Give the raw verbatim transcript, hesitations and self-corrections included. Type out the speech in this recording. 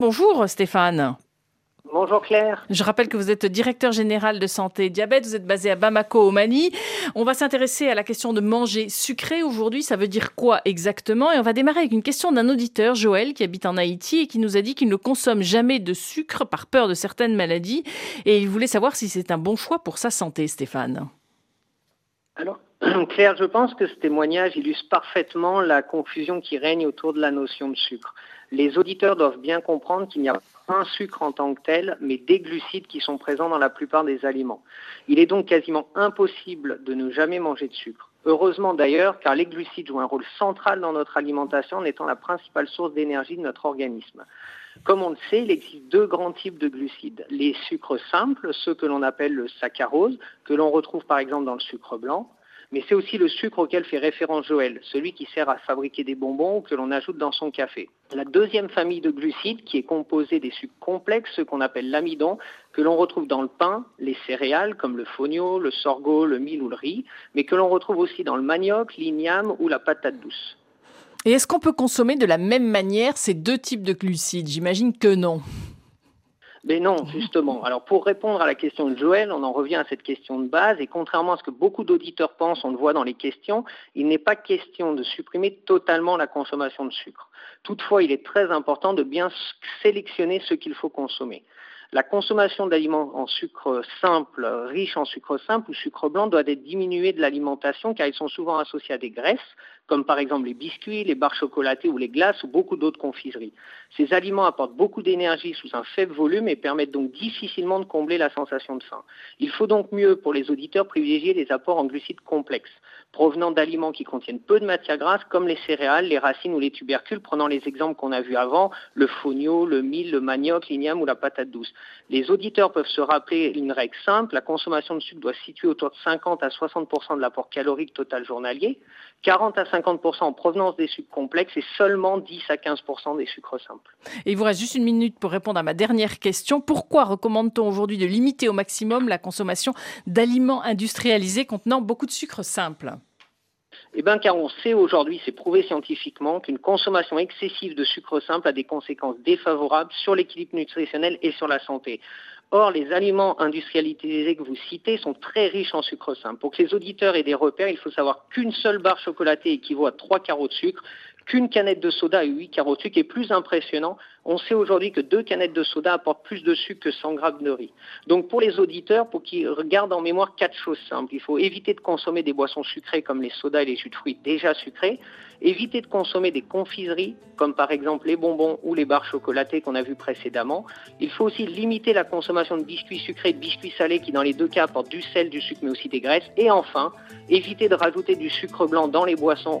Bonjour Stéphane. Bonjour Claire. Je rappelle que vous êtes directeur général de santé et diabète, vous êtes basé à Bamako au Mali. On va s'intéresser à la question de manger sucré aujourd'hui, ça veut dire quoi exactement? Et on va démarrer avec une question d'un auditeur, Joël, qui habite en Haïti et qui nous a dit qu'il ne consomme jamais de sucre par peur de certaines maladies. Et il voulait savoir si c'est un bon choix pour sa santé, Stéphane. Alors, Claire, je pense que ce témoignage illustre parfaitement la confusion qui règne autour de la notion de sucre. Les auditeurs doivent bien comprendre qu'il n'y a pas un sucre en tant que tel, mais des glucides qui sont présents dans la plupart des aliments. Il est donc quasiment impossible de ne jamais manger de sucre. Heureusement d'ailleurs, car les glucides jouent un rôle central dans notre alimentation en étant la principale source d'énergie de notre organisme. Comme on le sait, il existe deux grands types de glucides. Les sucres simples, ceux que l'on appelle le saccharose, que l'on retrouve par exemple dans le sucre blanc, mais c'est aussi le sucre auquel fait référence Joël, celui qui sert à fabriquer des bonbons ou que l'on ajoute dans son café. La deuxième famille de glucides, qui est composée des sucres complexes, ceux qu'on appelle l'amidon, que l'on retrouve dans le pain, les céréales comme le fonio, le sorgho, le mil ou le riz, mais que l'on retrouve aussi dans le manioc, l'igname ou la patate douce. Et est-ce qu'on peut consommer de la même manière ces deux types de glucides? J'imagine que non. Mais non, justement. Alors pour répondre à la question de Joël, on en revient à cette question de base et contrairement à ce que beaucoup d'auditeurs pensent, on le voit dans les questions, il n'est pas question de supprimer totalement la consommation de sucre. Toutefois, il est très important de bien sélectionner ce qu'il faut consommer. La consommation d'aliments en sucre simple, riches en sucre simple ou sucre blanc doit être diminuée de l'alimentation car ils sont souvent associés à des graisses, comme par exemple les biscuits, les barres chocolatées ou les glaces ou beaucoup d'autres confiseries. Ces aliments apportent beaucoup d'énergie sous un faible volume et permettent donc difficilement de combler la sensation de faim. Il faut donc mieux pour les auditeurs privilégier les apports en glucides complexes, provenant d'aliments qui contiennent peu de matières grasses comme les céréales, les racines ou les tubercules, prenant les exemples qu'on a vus avant, le fonio, le mil, le manioc, l'igname ou la patate douce. Les auditeurs peuvent se rappeler une règle simple, la consommation de sucre doit se situer autour de cinquante à soixante pour cent de l'apport calorique total journalier, quarante à cinquante pour cent en provenance des sucres complexes et seulement dix à quinze pour cent des sucres simples. Et il vous reste juste une minute pour répondre à ma dernière question. Pourquoi recommande-t-on aujourd'hui de limiter au maximum la consommation d'aliments industrialisés contenant beaucoup de sucre simple ? Eh bien, car on sait aujourd'hui, c'est prouvé scientifiquement, qu'une consommation excessive de sucre simple a des conséquences défavorables sur l'équilibre nutritionnel et sur la santé. Or, les aliments industrialisés que vous citez sont très riches en sucre simple. Pour que les auditeurs aient des repères, il faut savoir qu'une seule barre chocolatée équivaut à trois carreaux de sucre, qu'une canette de soda a huit carreaux de sucre. Et plus impressionnant, on sait aujourd'hui que deux canettes de soda apportent plus de sucre que cent grammes de riz. Donc pour les auditeurs, pour qu'ils gardent en mémoire quatre choses simples, il faut éviter de consommer des boissons sucrées comme les sodas et les jus de fruits déjà sucrés, éviter de consommer des confiseries comme par exemple les bonbons ou les barres chocolatées qu'on a vues précédemment. Il faut aussi limiter la consommation de biscuits sucrés et de biscuits salés qui dans les deux cas apportent du sel, du sucre mais aussi des graisses. Et enfin, éviter de rajouter du sucre blanc dans les boissons